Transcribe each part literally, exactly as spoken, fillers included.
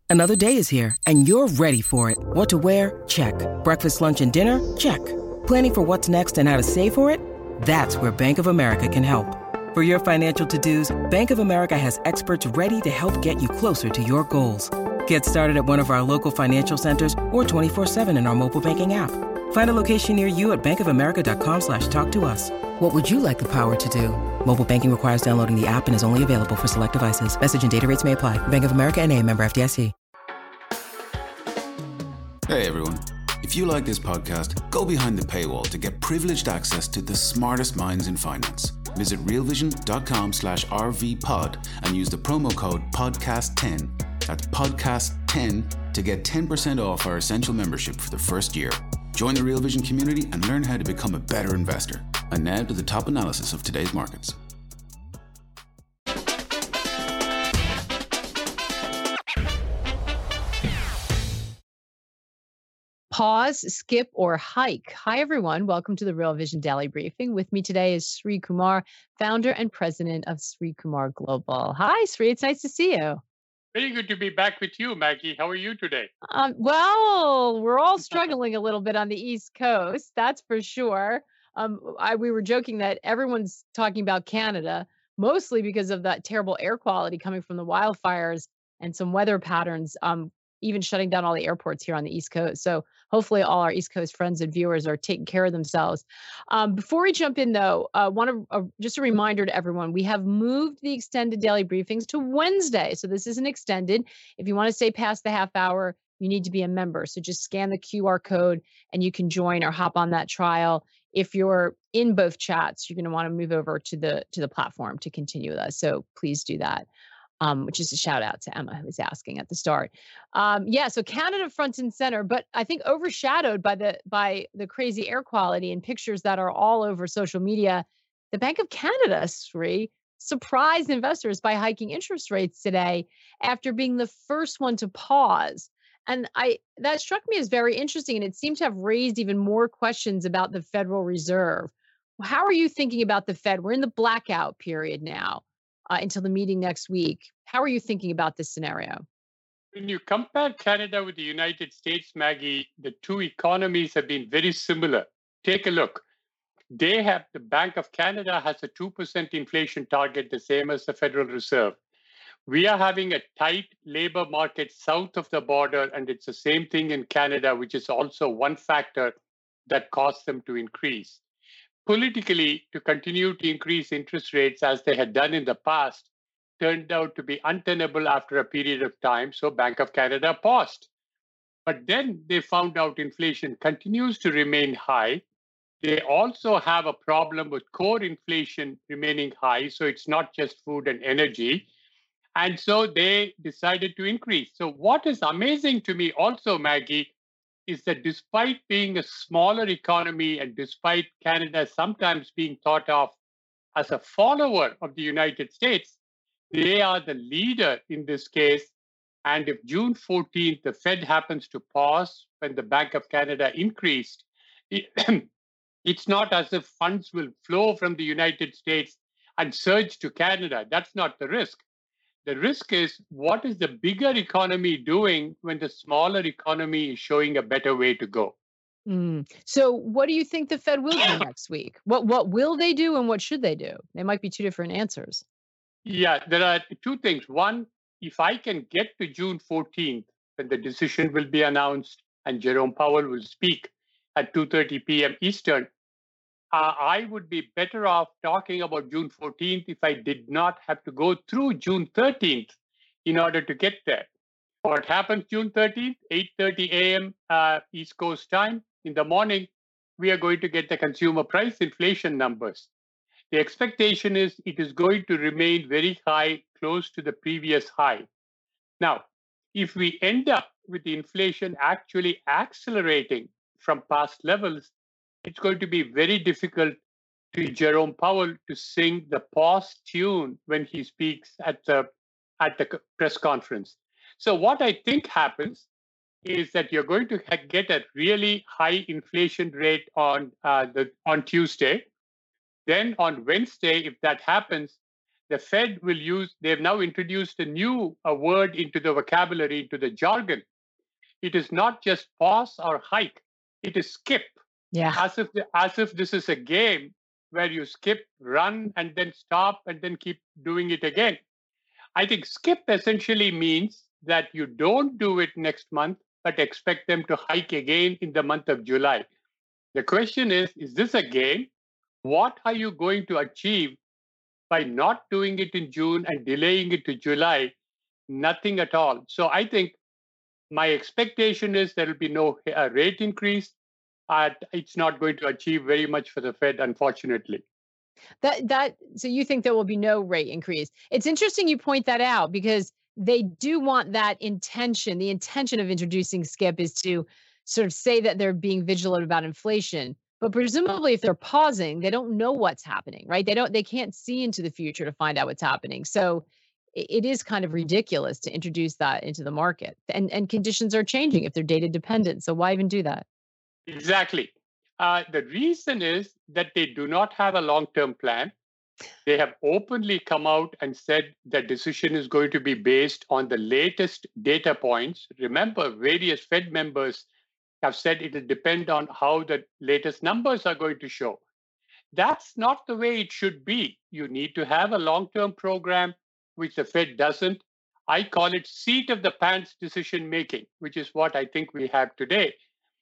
Another day is here, and you're ready for it. What to wear? Check. Breakfast, lunch, and dinner? Check. Planning for what's next and how to save for it? That's where Bank of America can help. For your financial to-dos, Bank of America has experts ready to help get you closer to your goals. Get started at one of our local financial centers or twenty-four seven in our mobile banking app. Find a location near you at bankofamerica.com slash talk to us. What would you like the power to do? Mobile banking requires downloading the app and is only available for select devices. Message and data rates may apply. Bank of America N A, member F D I C. Hey everyone. If you like this podcast, go behind the paywall to get privileged access to the smartest minds in finance. Visit realvision.com slash rvpod and use the promo code podcast ten. That's podcast ten to get ten percent off our essential membership for the first year. Join the Real Vision community and learn how to become a better investor. And now to the top analysis of today's markets. Pause, skip, or hike. Hi, everyone. Welcome to the Real Vision Daily Briefing. With me today is Sri Kumar, founder and president of Sri Kumar Global. Hi, Sri. It's nice to see you. Very good to be back with you, Maggie. How are you today? Um, well, we're all struggling a little bit on the East Coast. That's for sure. Um, I, we were joking that everyone's talking about Canada, mostly because of that terrible air quality coming from the wildfires and some weather patterns, um, even shutting down all the airports here on the East Coast. So hopefully all our East Coast friends and viewers are taking care of themselves. Um, before we jump in, though, uh, want to uh, just a reminder to everyone, we have moved the extended daily briefings to Wednesday. So this isn't extended. If you want to stay past the half hour, you need to be a member. So just scan the Q R code and you can join or hop on that trial. If you're in both chats, you're going to want to move over to the to the platform to continue with us. So please do that. Um, which is a shout out to Emma, who was asking at the start. Um, yeah, so Canada front and center, but I think overshadowed by the by the crazy air quality and pictures that are all over social media. The Bank of Canada, Sri, surprised investors by hiking interest rates today after being the first one to pause. And I that struck me as very interesting, and it seemed to have raised even more questions about the Federal Reserve. How are you thinking about the Fed? We're in the blackout period now. Uh, until the meeting next week. How are you thinking about this scenario? When you compare Canada with the United States, Maggie, the two economies have been very similar. Take a look. They have, the Bank of Canada has a two percent inflation target, the same as the Federal Reserve. We are having a tight labor market south of the border, and it's the same thing in Canada, which is also one factor that caused them to increase. Politically, to continue to increase interest rates as they had done in the past turned out to be untenable after a period of time, so Bank of Canada paused. But then they found out inflation continues to remain high. They also have a problem with core inflation remaining high, so it's not just food and energy. And so they decided to increase. So what is amazing to me also, Maggie, is that despite being a smaller economy and despite Canada sometimes being thought of as a follower of the United States, they are the leader in this case. And if June fourteenth, the Fed happens to pause when the Bank of Canada increased, it, it's not as if funds will flow from the United States and surge to Canada. That's not the risk. The risk is, what is the bigger economy doing when the smaller economy is showing a better way to go? Mm. So what do you think the Fed will do next week? What what will they do and what should they do? They might be two different answers. Yeah, there are two things. One, if I can get to June fourteenth, when the decision will be announced and Jerome Powell will speak at two thirty p.m. Eastern, Uh, I would be better off talking about June fourteenth if I did not have to go through June thirteenth in order to get there. What happens June thirteenth, eight thirty a.m. Uh, East Coast time in the morning, we are going to get the consumer price inflation numbers. The expectation is it is going to remain very high, close to the previous high. Now, if we end up with the inflation actually accelerating from past levels, it's going to be very difficult to Jerome Powell to sing the pause tune when he speaks at the at the press conference. So what I think happens is that you're going to ha- get a really high inflation rate on uh, the on Tuesday. Then on Wednesday, if that happens, the Fed will use, they've now introduced a new a word into the vocabulary, into the jargon. It is not just pause or hike, it is skip. Yeah. As if, the, as if this is a game where you skip, run, and then stop, and then keep doing it again. I think skip essentially means that you don't do it next month, but expect them to hike again in the month of July. The question is, is this a game? What are you going to achieve by not doing it in June and delaying it to July? Nothing at all. So I think my expectation is there will be no uh, rate increase. Uh, it's not going to achieve very much for the Fed, unfortunately. That that so you think there will be no rate increase. It's interesting you point that out because they do want that intention. The intention of introducing skip is to sort of say that they're being vigilant about inflation. But presumably if they're pausing, they don't know what's happening, right? They don't they can't see into the future to find out what's happening. So it, it is kind of ridiculous to introduce that into the market. And and conditions are changing if they're data dependent. So why even do that? Exactly. Uh, the reason is that they do not have a long-term plan. They have openly come out and said the decision is going to be based on the latest data points. Remember, various Fed members have said it will depend on how the latest numbers are going to show. That's not the way it should be. You need to have a long-term program, which the Fed doesn't. I call it seat of the pants decision making, which is what I think we have today.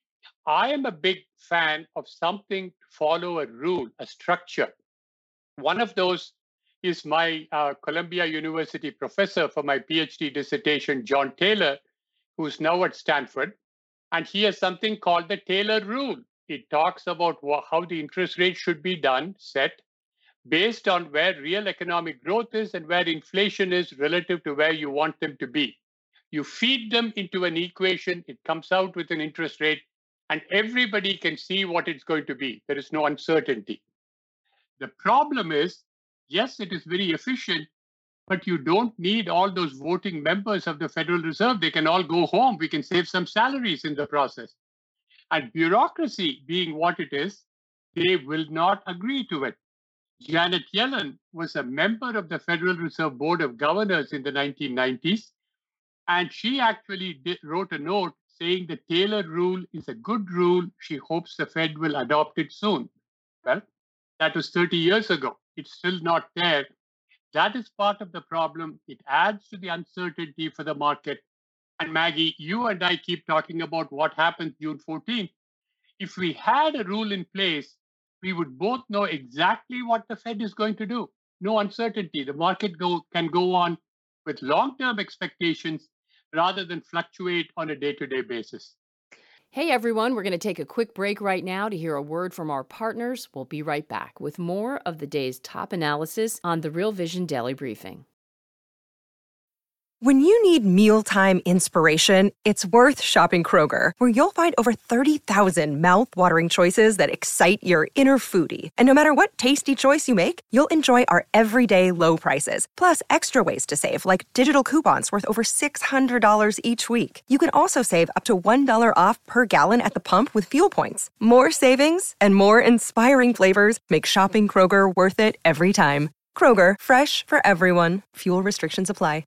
I am a big fan of something to follow a rule, a structure. One of those is my uh, Columbia University professor for my PhD dissertation, John Taylor, who's now at Stanford. And he has something called the Taylor Rule. It talks about wh- how the interest rate should be done, set, based on where real economic growth is and where inflation is relative to where you want them to be. You feed them into an equation, it comes out with an interest rate, and everybody can see what it's going to be. There is no uncertainty. The problem is, yes, it is very efficient, but you don't need all those voting members of the Federal Reserve. They can all go home. We can save some salaries in the process. And bureaucracy being what it is, they will not agree to it. Janet Yellen was a member of the Federal Reserve Board of Governors in the nineteen nineties. And she actually did, wrote a note saying the Taylor rule is a good rule. She hopes the Fed will adopt it soon. Well, that was thirty years ago. It's still not there. That is part of the problem. It adds to the uncertainty for the market. And Maggie, you and I keep talking about what happens June fourteenth. If we had a rule in place, we would both know exactly what the Fed is going to do. No uncertainty. The market go, can go on with long-term expectations rather than fluctuate on a day-to-day basis. Hey everyone, we're going to take a quick break right now to hear a word from our partners. We'll be right back with more of the day's top analysis on the Real Vision Daily Briefing. When you need mealtime inspiration, it's worth shopping Kroger, where you'll find over thirty thousand mouth-watering choices that excite your inner foodie. And no matter what tasty choice you make, you'll enjoy our everyday low prices, plus extra ways to save, like digital coupons worth over six hundred dollars each week. You can also save up to one dollar off per gallon at the pump with fuel points. More savings and more inspiring flavors make shopping Kroger worth it every time. Kroger, fresh for everyone. Fuel restrictions apply.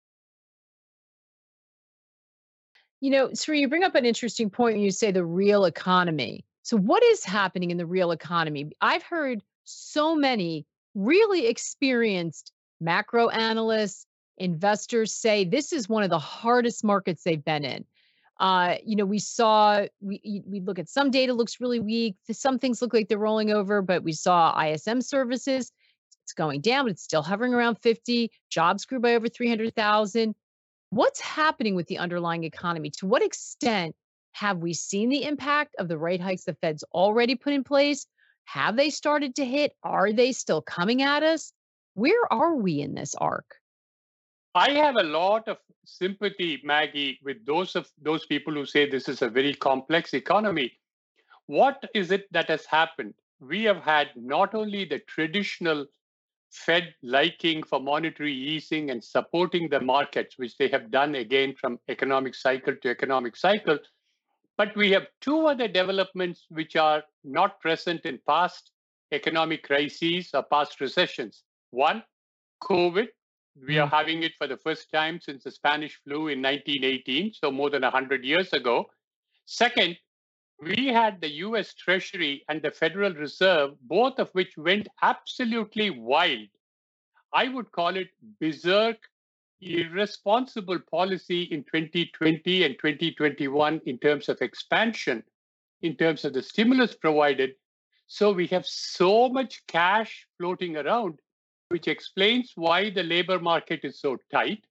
You know, Sri, you bring up an interesting point when you say the real economy. So what is happening in the real economy? I've heard so many really experienced macro analysts, investors say this is one of the hardest markets they've been in. Uh, you know, we saw, we, we look at some data looks really weak. Some things look like they're rolling over, but we saw I S M services, it's going down, but it's still hovering around fifty. Jobs grew by over three hundred thousand. What's happening with the underlying economy? To what extent have we seen the impact of the rate hikes the Fed's already put in place? Have they started to hit? Are they still coming at us? Where are we in this arc? I have a lot of sympathy, Maggie, with those of those people who say this is a very complex economy. What is it that has happened? We have had not only the traditional Fed liking for monetary easing and supporting the markets, which they have done again from economic cycle to economic cycle. But we have two other developments which are not present in past economic crises or past recessions. One, COVID. We are Mm. having it for the first time since the Spanish flu in nineteen eighteen, so more than one hundred years ago. Second, we had the U S Treasury and the Federal Reserve, both of which went absolutely wild. I would call it berserk, irresponsible policy in twenty twenty and twenty twenty-one in terms of expansion, in terms of the stimulus provided. So we have so much cash floating around, which explains why the labor market is so tight.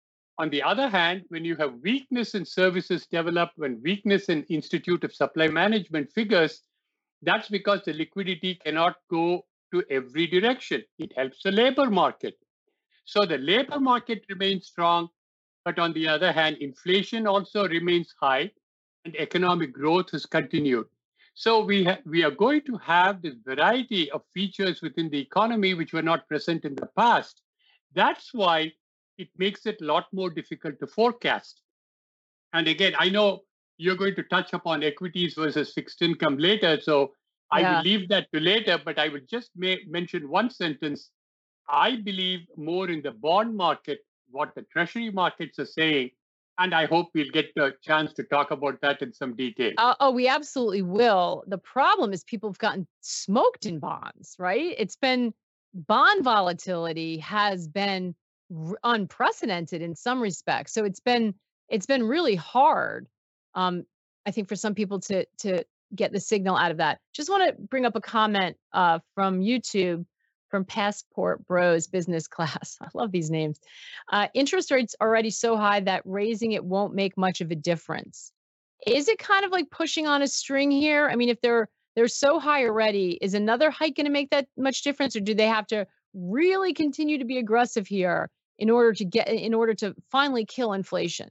On the other hand, when you have weakness in services developed, when weakness in Institute of Supply Management figures, that's because the liquidity cannot go to every direction. It helps the labor market. So the labor market remains strong, but on the other hand, inflation also remains high and economic growth has continued. So we, ha- we are going to have this variety of features within the economy which were not present in the past. That's why it makes it a lot more difficult to forecast. And again, I know you're going to touch upon equities versus fixed income later, so I Yeah. will leave that to later, but I will just ma- mention one sentence. I believe more in the bond market, what the treasury markets are saying, and I hope we'll get the chance to talk about that in some detail. Uh, oh, we absolutely will. The problem is people have gotten smoked in bonds, right? It's been bond volatility has been r- unprecedented in some respects. So it's been it's been really hard. Um, I think for some people to to get the signal out of that. Just want to bring up a comment uh, from YouTube from Passport Bros Business Class. I love these names. Uh, interest rates already so high that raising it won't make much of a difference. Is it kind of like pushing on a string here? I mean, if they're they're so high already, is another hike going to make that much difference, or do they have to really continue to be aggressive here in order to get in order to finally kill inflation?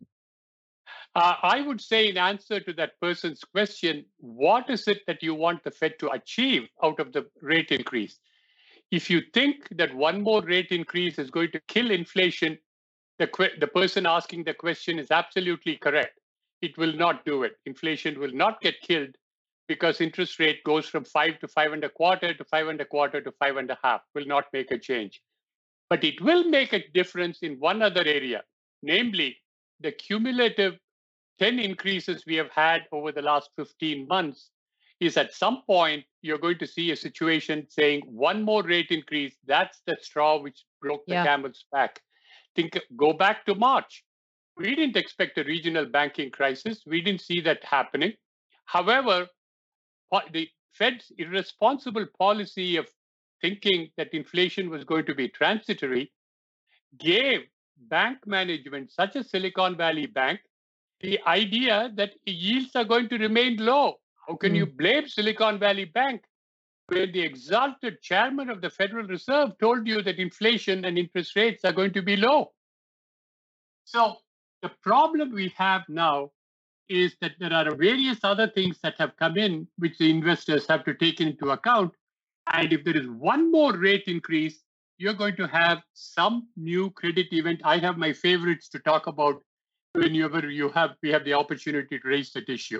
Uh, I would say, in answer to that person's question, what is it that you want the Fed to achieve out of the rate increase? If you think that one more rate increase is going to kill inflation, the, que- the person asking the question is absolutely correct. It will not do it. Inflation will not get killed because interest rate goes from five to five and a quarter to five and a quarter to five and a half, will not make a change. But it will make a difference in one other area, namely the cumulative ten increases we have had over the last fifteen months is at some point you're going to see a situation saying one more rate increase, that's the straw which broke the Yeah. camel's back. Think, go back to March. We didn't expect a regional banking crisis. We didn't see that happening. However, po- the Fed's irresponsible policy of thinking that inflation was going to be transitory gave bank management, such as Silicon Valley Bank, the idea that yields are going to remain low. How can you blame Silicon Valley Bank when the exalted chairman of the Federal Reserve told you that inflation and interest rates are going to be low? So the problem we have now is that there are various other things that have come in which the investors have to take into account. And if there is one more rate increase, you're going to have some new credit event. I have my favorites to talk about whenever you have we have the opportunity to raise that issue.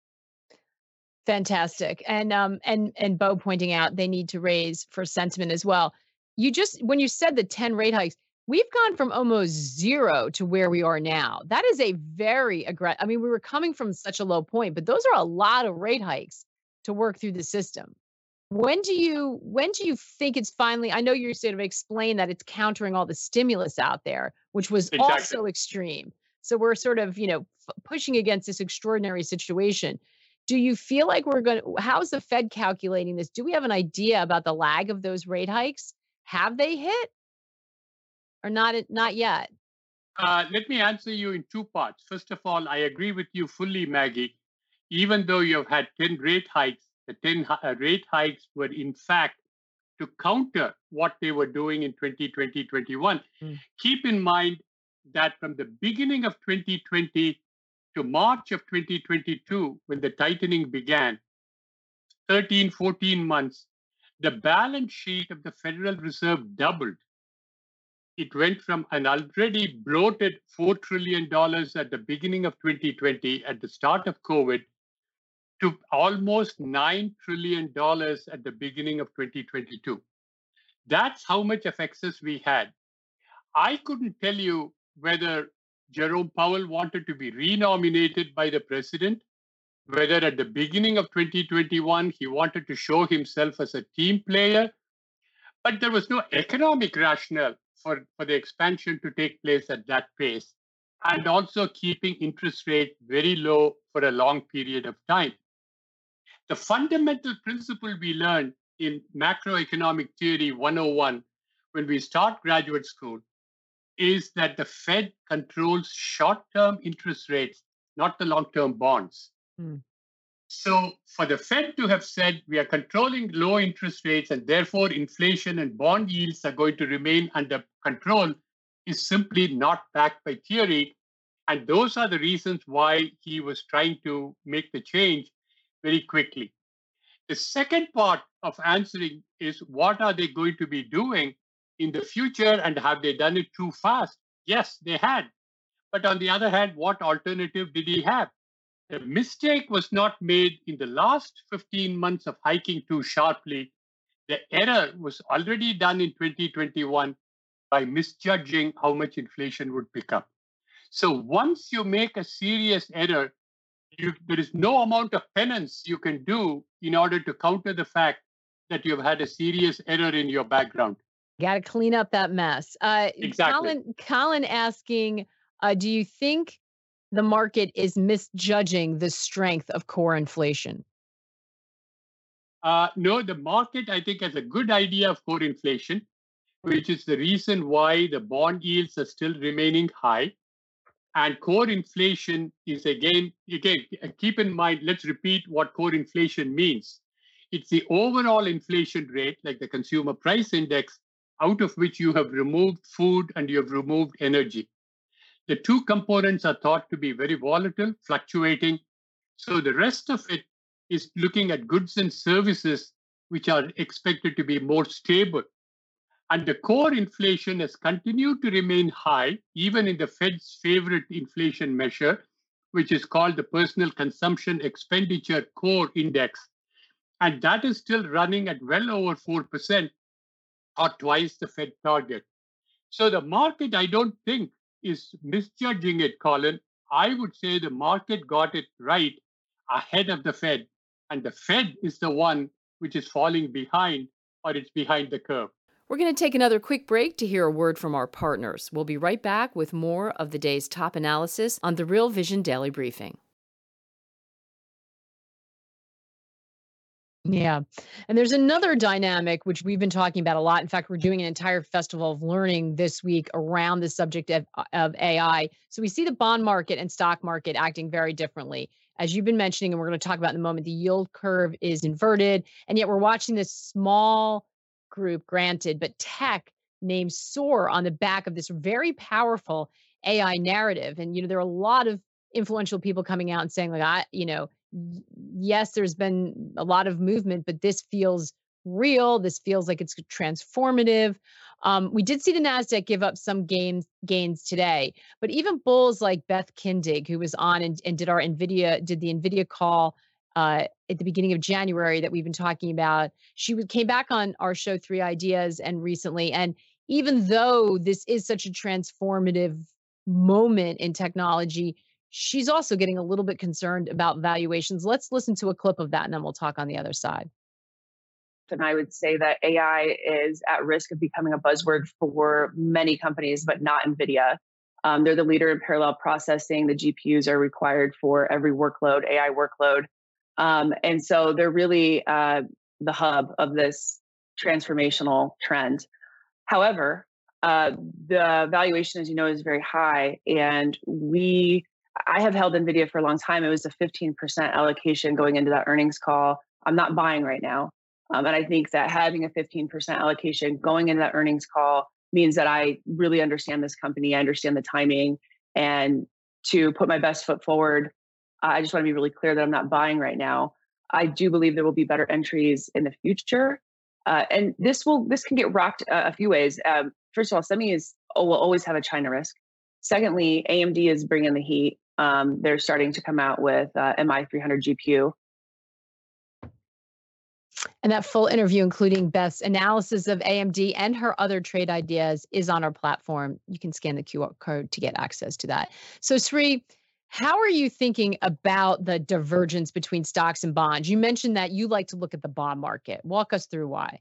Fantastic. And um and and Bo pointing out they need to raise for sentiment as well. You just when you said the ten rate hikes, we've gone from almost zero to where we are now. That is a very aggressive. I mean, we were coming from such a low point, but those are a lot of rate hikes to work through the system. When do you when do you think it's finally? I know you're sort of explain that it's countering all the stimulus out there, which was Exactly. also extreme. So we're sort of, you know, f- pushing against this extraordinary situation. Do you feel like we're going to, how's the Fed calculating this? Do we have an idea about the lag of those rate hikes? Have they hit or not, not yet? Uh, let me answer you in two parts. First of all, I agree with you fully, Maggie. Even though you have had ten rate hikes, the ten hi- uh, rate hikes were in fact to counter what they were doing in twenty twenty, twenty-one. Mm. Keep in mind that from the beginning of twenty twenty to March of twenty twenty-two, when the tightening began, thirteen, fourteen months, the balance sheet of the Federal Reserve doubled. It went from an already bloated four trillion dollars at the beginning of twenty twenty, at the start of COVID, to almost nine trillion dollars at the beginning of twenty twenty-two. That's how much of excess we had. I couldn't tell you whether Jerome Powell wanted to be renominated by the president, whether at the beginning of twenty twenty-one he wanted to show himself as a team player, but there was no economic rationale for, for the expansion to take place at that pace, and also keeping interest rates very low for a long period of time. The fundamental principle we learned in macroeconomic theory one oh one when we start graduate school is that the Fed controls short-term interest rates, not the long-term bonds. Hmm. So for the Fed to have said we are controlling low interest rates and therefore inflation and bond yields are going to remain under control is simply not backed by theory. And those are the reasons why he was trying to make the change very quickly. The second part of answering is what are they going to be doing in the future, and have they done it too fast? Yes, they had. But on the other hand, what alternative did he have? The mistake was not made in the last fifteen months of hiking too sharply. The error was already done in twenty twenty-one by misjudging how much inflation would pick up. So once you make a serious error, you, there is no amount of penance you can do in order to counter the fact that you've had a serious error in your background. Got to clean up that mess. Uh, exactly. Colin, Colin asking, uh, do you think the market is misjudging the strength of core inflation? Uh, no, the market, I think, has a good idea of core inflation, which is the reason why the bond yields are still remaining high. And core inflation is, again, again, keep in mind, let's repeat what core inflation means. It's the overall inflation rate, like the consumer price index, out of which you have removed food and you have removed energy. The two components are thought to be very volatile, fluctuating. So the rest of it is looking at goods and services, which are expected to be more stable. And the core inflation has continued to remain high, even in the Fed's favorite inflation measure, which is called the Personal Consumption Expenditure Core Index. And that is still running at well over four percent, or twice the Fed target. So the market, I don't think, is misjudging it, Colin. I would say the market got it right ahead of the Fed. And the Fed is the one which is falling behind, or it's behind the curve. We're going to take another quick break to hear a word from our partners. We'll be right back with more of the day's top analysis on the Real Vision Daily Briefing. Yeah. And there's another dynamic, which we've been talking about a lot. In fact, we're doing an entire festival of learning this week around the subject of, of A I. So we see the bond market and stock market acting very differently. As you've been mentioning, and we're going to talk about in a moment, the yield curve is inverted. And yet we're watching this small group, granted, but tech names soar on the back of this very powerful A I narrative. And, you know, there are a lot of influential people coming out and saying, like, I, you know, yes, there's been a lot of movement, but this feels real. This feels like it's transformative. Um, we did see the NASDAQ give up some gains gains today, but even bulls like Beth Kindig, who was on and, and did our NVIDIA, did the NVIDIA call uh, at the beginning of January that we've been talking about. She came back on our show, Three Ideas, and recently. And even though this is such a transformative moment in technology, she's also getting a little bit concerned about valuations. Let's listen to a clip of that, and then we'll talk on the other side. And I would say that A I is at risk of becoming a buzzword for many companies, but not NVIDIA. Um, they're the leader in parallel processing. The G P Us are required for every workload, A I workload. Um, and so they're really uh, the hub of this transformational trend. However, uh, the valuation, as you know, is very high. And we, I have held NVIDIA for a long time. It was a fifteen percent allocation going into that earnings call. I'm not buying right now. Um, and I think that having a fifteen percent allocation going into that earnings call means that I really understand this company. I understand the timing. And to put my best foot forward, uh, I just want to be really clear that I'm not buying right now. I do believe there will be better entries in the future. Uh, and this will this can get rocked uh, a few ways. Um, first of all, semi is oh, will always have a China risk. Secondly, A M D is bringing the heat. Um, they're starting to come out with uh, M I three hundred G P U. And that full interview, including Beth's analysis of A M D and her other trade ideas, is on our platform. You can scan the Q R code to get access to that. So, Sri, how are you thinking about the divergence between stocks and bonds? You mentioned that you like to look at the bond market. Walk us through why.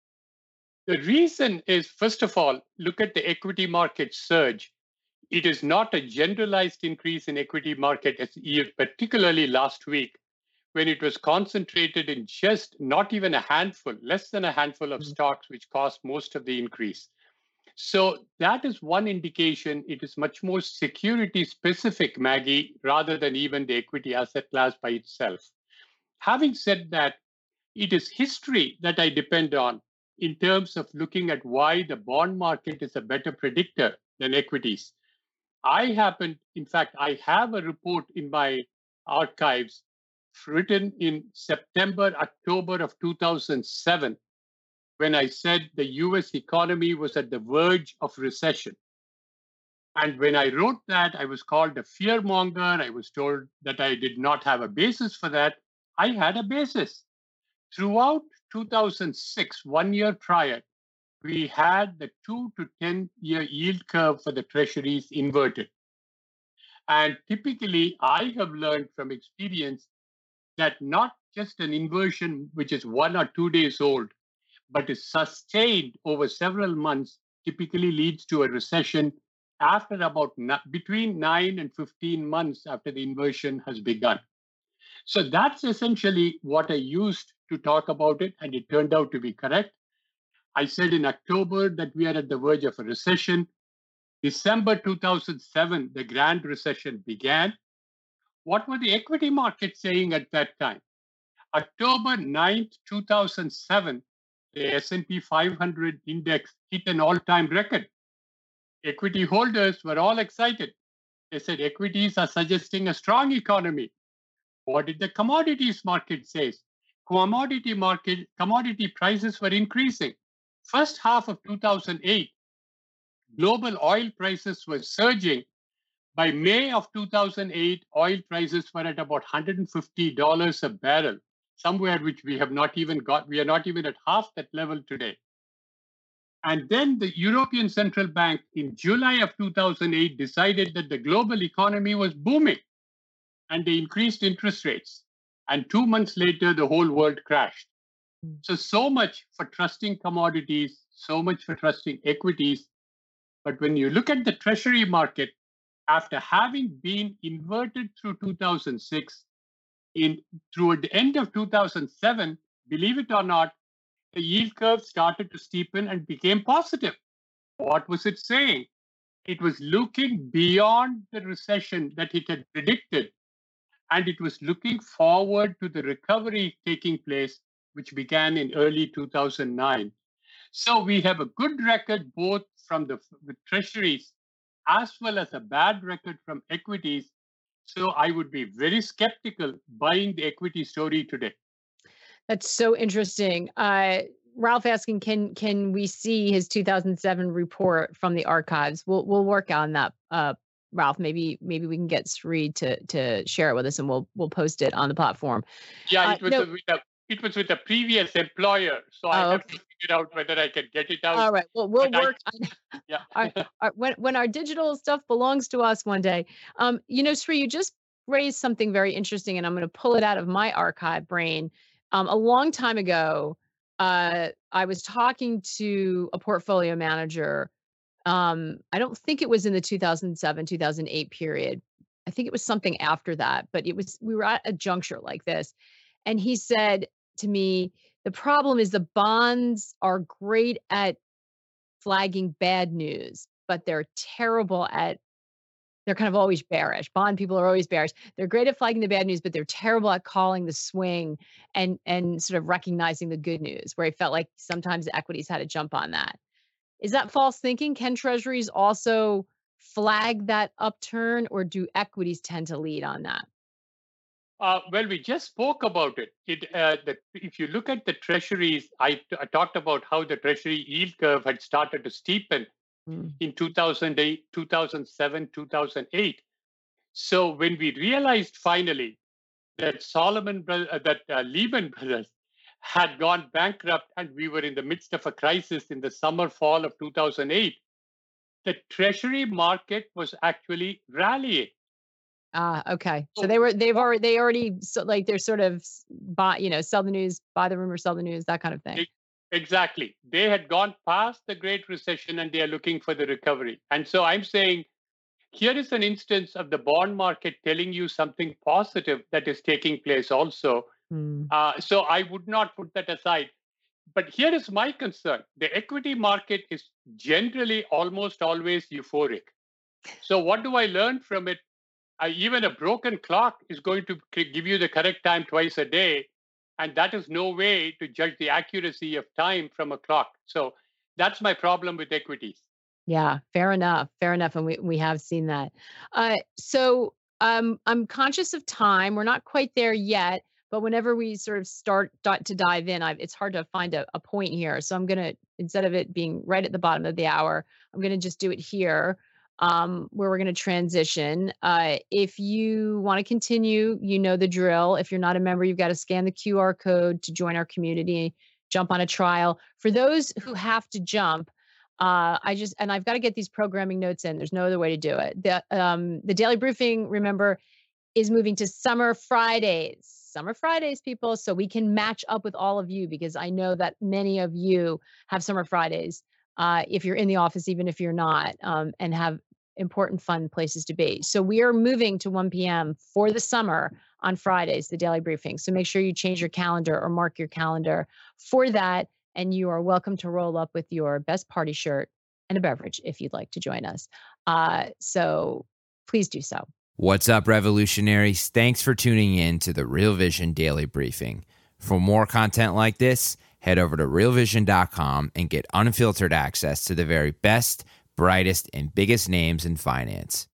The reason is, first of all, look at the equity market surge. It is not a generalized increase in equity market, as particularly last week, when it was concentrated in just not even a handful, less than a handful of mm-hmm. stocks, which caused most of the increase. So that is one indication. It is much more security specific, Maggie, rather than even the equity asset class by itself. Having said that, it is history that I depend on in terms of looking at why the bond market is a better predictor than equities. I happen, in fact, I have a report in my archives written in September, October of two thousand seven, when I said the U S economy was at the verge of recession. And when I wrote that, I was called a fearmonger. I was told that I did not have a basis for that. I had a basis. Throughout two thousand six, one year prior, we had the two to ten year yield curve for the treasuries inverted. And typically, I have learned from experience that not just an inversion, which is one or two days old, but is sustained over several months, typically leads to a recession after about n- between nine and fifteen months after the inversion has begun. So that's essentially what I used to talk about it, and it turned out to be correct. I said in October that we are at the verge of a recession. December two thousand seven, the Grand Recession began. What were the equity markets saying at that time? October ninth, two thousand seven, the S and P five hundred index hit an all-time record. Equity holders were all excited. They said equities are suggesting a strong economy. What did the commodities market say? Commodity market, commodity prices were increasing. First half of two thousand eight, global oil prices were surging. By May of two thousand eight, oil prices were at about one hundred fifty dollars a barrel, somewhere which we have not even got. We are not even at half that level today. And then the European Central Bank in July of two thousand eight decided that the global economy was booming, and they increased interest rates. And two months later, the whole world crashed. So, so much for trusting commodities, so much for trusting equities. But when you look at the treasury market, after having been inverted through two thousand six, in through the end of two thousand seven, believe it or not, the yield curve started to steepen and became positive. What was it saying? It was looking beyond the recession that it had predicted, and it was looking forward to the recovery taking place, which began in early two thousand nine. So we have a good record both from the, the treasuries as well as a bad record from equities. So I would be very skeptical buying the equity story today. That's so interesting. Uh, Ralph asking, can can we see his two thousand seven report from the archives? We'll we'll work on that, uh, Ralph. Maybe maybe we can get Sri to to share it with us, and we'll we'll post it on the platform. Yeah, it uh, was no, a, with a, it was with a previous employer, so oh, I have okay. to figure out whether I can get it out. All right. Well, we'll But work I, on yeah. our, our, when when our digital stuff belongs to us one day. Um, you know, Sri, you just raised something very interesting, and I'm going to pull it out of my archive brain. Um, a long time ago, uh, I was talking to a portfolio manager. Um, I don't think it was in the two thousand seven, two thousand eight period. I think it was something after that, but it was, we were at a juncture like this. And he said to me, the problem is the bonds are great at flagging bad news, but they're terrible at, they're kind of always bearish. Bond people are always bearish. They're great at flagging the bad news, but they're terrible at calling the swing and and sort of recognizing the good news, where he felt like sometimes the equities had to jump on that. Is that false thinking? Can treasuries also flag that upturn, or do equities tend to lead on that? Uh, well, we just spoke about it. It uh, the, if you look at the treasuries, I, I talked about how the treasury yield curve had started to steepen mm. in two thousand eight, two thousand seven, two thousand eight. So when we realized finally that Solomon, uh, that uh, Lehman Brothers had gone bankrupt and we were in the midst of a crisis in the summer, fall of two thousand eight, the Treasury market was actually rallying. Ah, okay. So they were, they've already, they already, so like they're sort of buy, you know, sell the news, buy the rumor, sell the news, that kind of thing. Exactly. They had gone past the Great Recession and they are looking for the recovery. And so I'm saying, here is an instance of the bond market telling you something positive that is taking place also. Mm. Uh, so I would not put that aside. But here is my concern. The equity market is generally almost always euphoric. So what do I learn from it? Uh, even a broken clock is going to give you the correct time twice a day. And that is no way to judge the accuracy of time from a clock. So that's my problem with equities. Yeah, fair enough. Fair enough. And we, we have seen that. Uh, so um, I'm conscious of time. We're not quite there yet. But whenever we sort of start to dive in, I've, it's hard to find a, a point here. So I'm going to, instead of it being right at the bottom of the hour, I'm going to just do it here. Um, where we're going to transition. Uh, if you want to continue, you know the drill. If you're not a member, you've got to scan the Q R code to join our community, jump on a trial. For those who have to jump, uh, I just, and I've got to get these programming notes in. There's no other way to do it. The, um, the Daily Briefing, remember, is moving to Summer Fridays. Summer Fridays, people, so we can match up with all of you, because I know that many of you have Summer Fridays. Uh, if you're in the office, even if you're not, um, and have important, fun places to be. So we are moving to one p.m. for the summer on Fridays, the Daily Briefing. So make sure you change your calendar or mark your calendar for that. And you are welcome to roll up with your best party shirt and a beverage if you'd like to join us. Uh, so please do so. What's up, revolutionaries? Thanks for tuning in to the Real Vision Daily Briefing. For more content like this, head over to real vision dot com and get unfiltered access to the very best, brightest, and biggest names in finance.